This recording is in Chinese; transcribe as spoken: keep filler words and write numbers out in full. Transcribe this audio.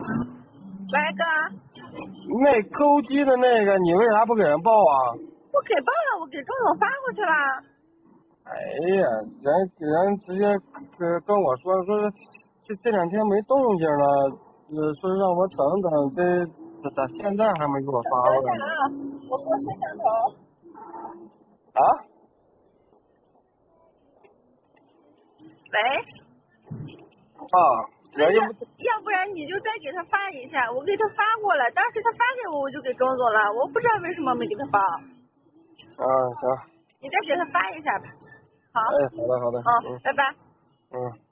喂，哥， 那钩机的那个，你为啥不给人报啊？ 我给报了，我给钟总发过去了。 哎呀，人人直接跟跟我说说这这两天没动静了，呃，说让我等等，这咋咋现在还没给我发过来呢？ 等一下啊，我过摄像头。 啊？ 喂。 啊， 那要人家不要不然你就再给他发一下，我给他发过了，当时他发给我，我就给钟总了，我不知道为什么没给他报。 啊行， 你再给他发一下吧。好。 哎，好的好的， 嗯， 嗯拜拜。 嗯。